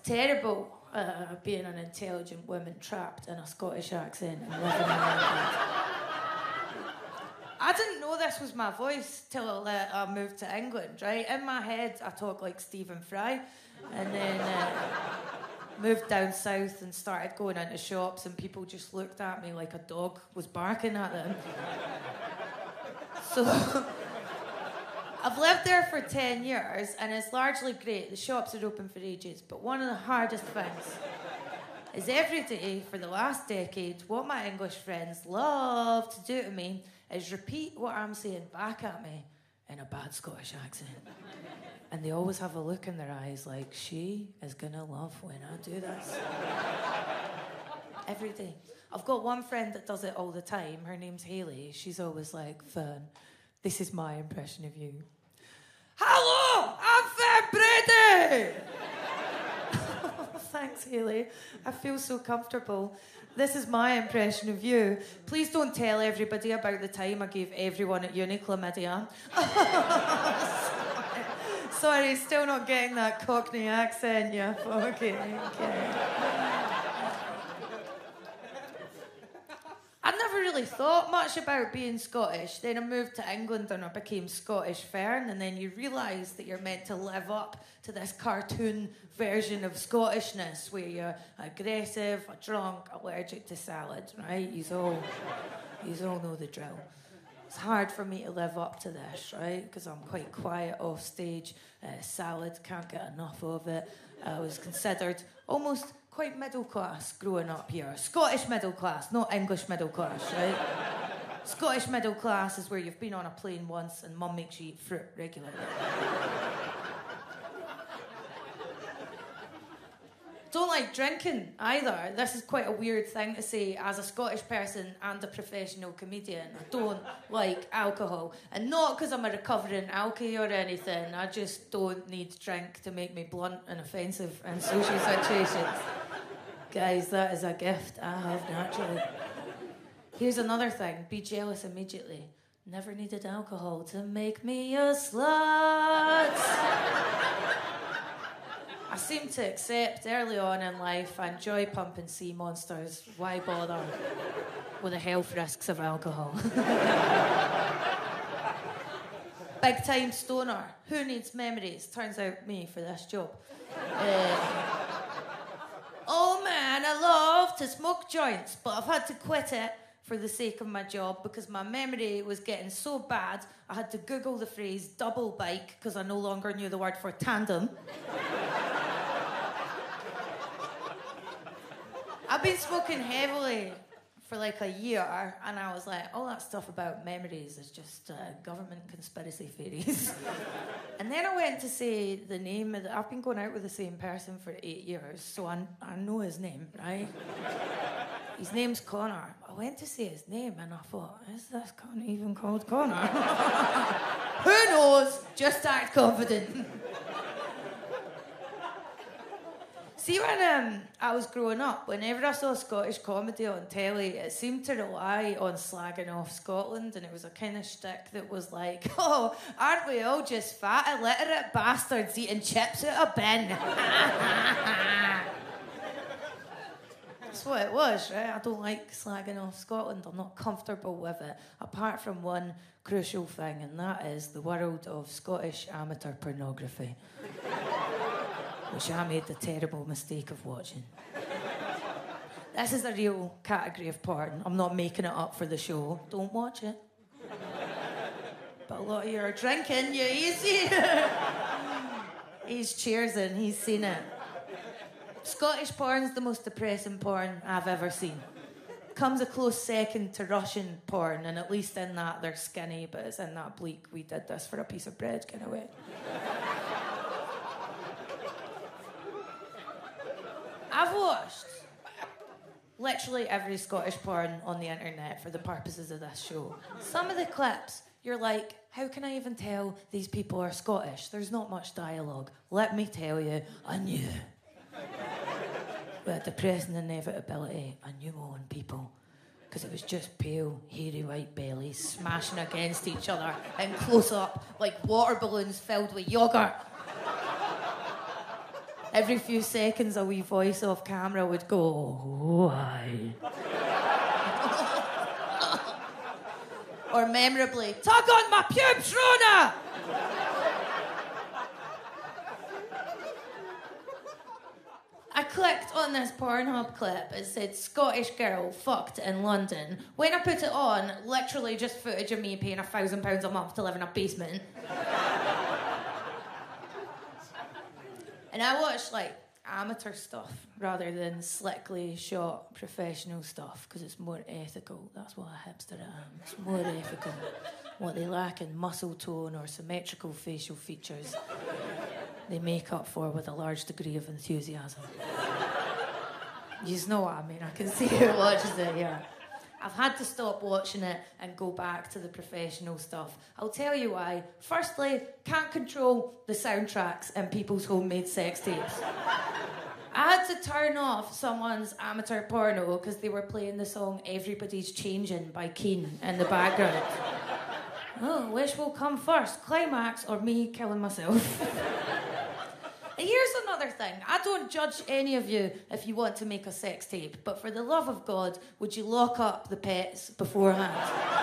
terrible being an intelligent woman trapped in a Scottish accent and living in England. I didn't know this was my voice till I moved to England, right? In my head, I talk like Stephen Fry, and then moved down south and started going into shops, and people just looked at me like a dog was barking at them. So I've lived there for 10 years, and it's largely great. The shops are open for ages, but one of the hardest things is every day for the last decade, what my English friends love to do to me is repeat what I'm saying back at me in a bad Scottish accent. And they always have a look in their eyes like, she is gonna love when I do this. Every day. I've got one friend that does it all the time. Her name's Hayley. She's always like, Fern, this is my impression of you. Hello, I'm Fern Brady! Thanks, Hayley. I feel so comfortable. This is my impression of you. Please don't tell everybody about the time I gave everyone at uni chlamydia. Sorry, still not getting that Cockney accent, you fucking okay. I never really thought much about being Scottish. Then I moved to England and I became Scottish Fern, and then you realise that you're meant to live up to this cartoon version of Scottishness where you're aggressive, a drunk, allergic to salad, right? You all know the drill. It's hard for me to live up to this, right? Because I'm quite quiet off stage. Salad, can't get enough of it. I was considered almost quite middle class growing up here. Scottish middle class, not English middle class, right? Scottish middle class is where you've been on a plane once and mum makes you eat fruit regularly. Don't like drinking either. This is quite a weird thing to say as a Scottish person and a professional comedian. I don't like alcohol. And not because I'm a recovering alkie or anything. I just don't need drink to make me blunt and offensive in social situations. Guys, that is a gift I have naturally. Here's another thing. Be jealous immediately. Never needed alcohol to make me a slut. I seem to accept early on in life I enjoy pumping sea monsters. Why bother with the health risks of alcohol? Big time stoner. Who needs memories? Turns out me for this job. Oh man, I love to smoke joints, but I've had to quit it for the sake of my job because my memory was getting so bad I had to Google the phrase double bike because I no longer knew the word for tandem. I've been smoking heavily for like a year, and I was like, all that stuff about memories is just government conspiracy theories. And then I went to say the name of I've been going out with the same person for 8 years, so I know his name, right? His name's Connor. I went to say his name, and I thought, is this Connor even called Connor? Who knows? Just act confident. See, when I was growing up, whenever I saw Scottish comedy on telly, it seemed to rely on slagging off Scotland, and it was a kind of shtick that was like, oh, aren't we all just fat, illiterate bastards eating chips out of bin? That's what it was, right? I don't like slagging off Scotland. I'm not comfortable with it, apart from one crucial thing, and that is the world of Scottish amateur pornography. Which I made the terrible mistake of watching. This is a real category of porn. I'm not making it up for the show. Don't watch it. But a lot of you are drinking, you easy. He's cheersing, he's seen it. Scottish porn's the most depressing porn I've ever seen. Comes a close second to Russian porn, and at least in that they're skinny, but it's in that bleak, we did this for a piece of bread kind of way. I've watched literally every Scottish porn on the internet for the purposes of this show. Some of the clips, you're like, how can I even tell these people are Scottish? There's not much dialogue. Let me tell you, I knew. With a depressing inevitability, I knew my own people. Because it was just pale, hairy white bellies smashing against each other in close up like water balloons filled with yoghurt. Every few seconds, a wee voice off camera would go, "Oh, aye." Or memorably, "Tug on my pubes, Rona!" I clicked on this Pornhub clip. It said Scottish girl fucked in London. When I put it on, literally just footage of me paying £1,000 a month to live in a basement. And I watched like amateur stuff rather than slickly shot professional stuff because it's more ethical. That's what a hipster am. It's more ethical. What they lack in muscle tone or symmetrical facial features, they make up for with a large degree of enthusiasm. You know what I mean? I can see who watches it, yeah. I've had to stop watching it and go back to the professional stuff. I'll tell you why. Firstly, can't control the soundtracks in people's homemade sex tapes. I had to turn off someone's amateur porno because they were playing the song Everybody's Changing by Keane in the background. Oh, which will come first, climax or me killing myself? And here's another thing. I don't judge any of you if you want to make a sex tape, but for the love of God, would you lock up the pets beforehand?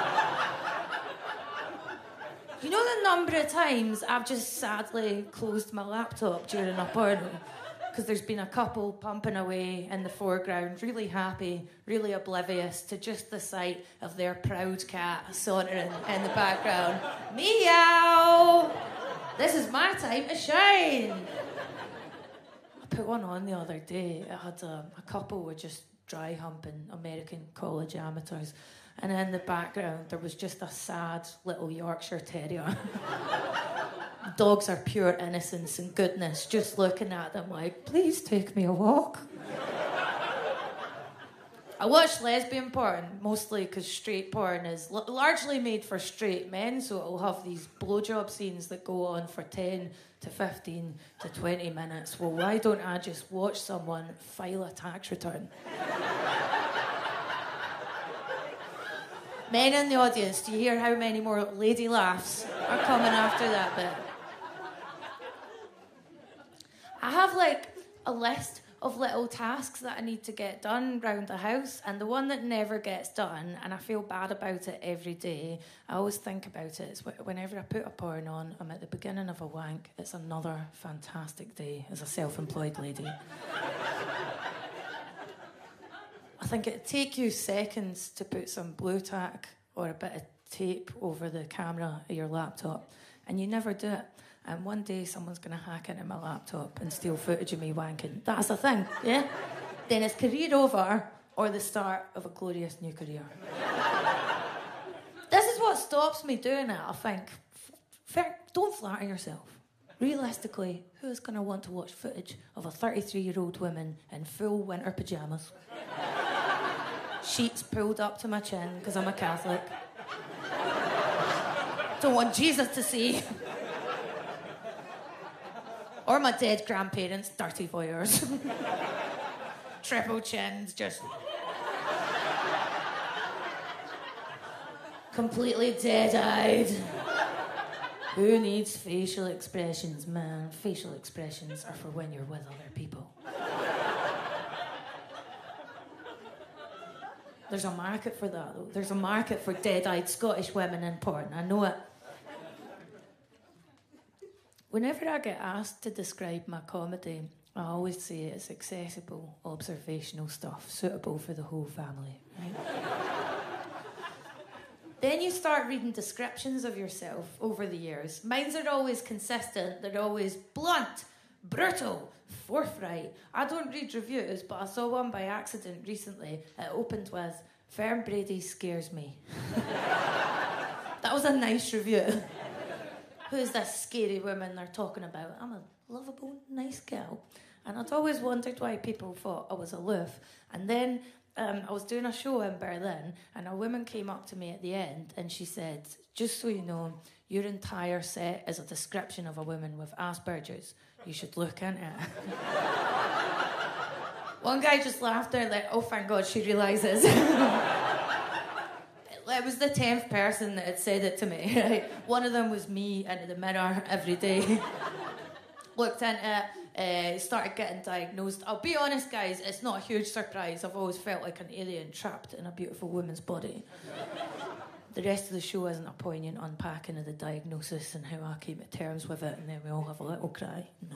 You know the number of times I've just sadly closed my laptop during a porno? Because there's been a couple pumping away in the foreground, really happy, really oblivious to just the sight of their proud cat sauntering in the background. Meow! This is my time to shine! I put one on the other day. It had a couple were just dry humping American college amateurs, and in the background there was just a sad little Yorkshire Terrier. Dogs are pure innocence and goodness, just looking at them like, please take me a walk. I watch lesbian porn, mostly because straight porn is largely made for straight men, so it'll have these blowjob scenes that go on for 10 to 15 to 20 minutes. Well, why don't I just watch someone file a tax return? Men in the audience, do you hear how many more lady laughs are coming after that bit? I have like a list of little tasks that I need to get done round the house, and the one that never gets done, and I feel bad about it every day, I always think about it, is whenever I put a porn on, I'm at the beginning of a wank. It's another fantastic day as a self-employed lady. I think it'd take you seconds to put some blue tack or a bit of tape over the camera of your laptop, and you never do it. And one day someone's going to hack into my laptop and steal footage of me wanking. That's the thing, yeah? Then it's career over or the start of a glorious new career. This is what stops me doing it, I think. Don't flatter yourself. Realistically, who's going to want to watch footage of a 33-year-old woman in full winter pyjamas? Sheets pulled up to my chin because I'm a Catholic. Don't want Jesus to see. Or my dead grandparents, dirty voyeurs. Triple chins, just... completely dead-eyed. Who needs facial expressions, man? Facial expressions are for when you're with other people. There's a market for that, though. There's a market for dead-eyed Scottish women in porn. I know it. Whenever I get asked to describe my comedy, I always say it's accessible, observational stuff, suitable for the whole family, right? Then you start reading descriptions of yourself over the years. Mine's are always consistent. They're always blunt, brutal, forthright. I don't read reviews, but I saw one by accident recently. It opened with, Fern Brady scares me. That was a nice review. Who's this scary woman they're talking about? I'm a lovable, nice girl. And I'd always wondered why people thought I was aloof. And then I was doing a show in Berlin, and a woman came up to me at the end, and she said, just so you know, your entire set is a description of a woman with Asperger's. You should look into it. One guy just laughed there like, oh, thank God she realises. It was the 10th person that had said it to me. Right? One of them was me into the mirror every day. Looked into it, Started getting diagnosed. I'll be honest, guys, it's not a huge surprise. I've always felt like an alien trapped in a beautiful woman's body. The rest of the show isn't a poignant unpacking of the diagnosis and how I came to terms with it, and then we all have a little cry. No.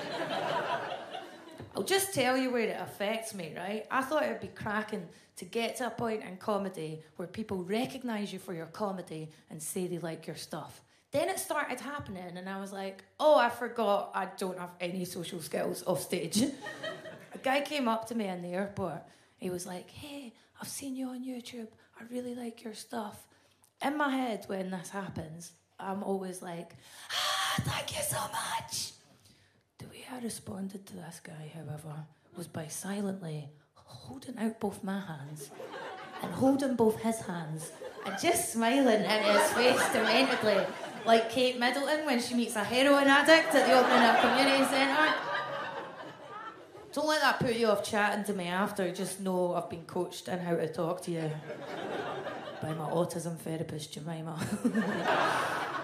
I'll just tell you where it affects me, right? I thought it would be cracking to get to a point in comedy where people recognise you for your comedy and say they like your stuff. Then it started happening, and I was like, oh, I forgot I don't have any social skills off stage. A guy came up to me in the airport. He was like, hey, I've seen you on YouTube. I really like your stuff. In my head, when this happens, I'm always like, thank you so much. The way I responded to this guy, however, was by silently holding out both my hands and holding both his hands and just smiling in his face dementedly, like Kate Middleton when she meets a heroin addict at the opening of a community centre. Don't let that put you off chatting to me after. Just know I've been coached in how to talk to you by my autism therapist, Jemima.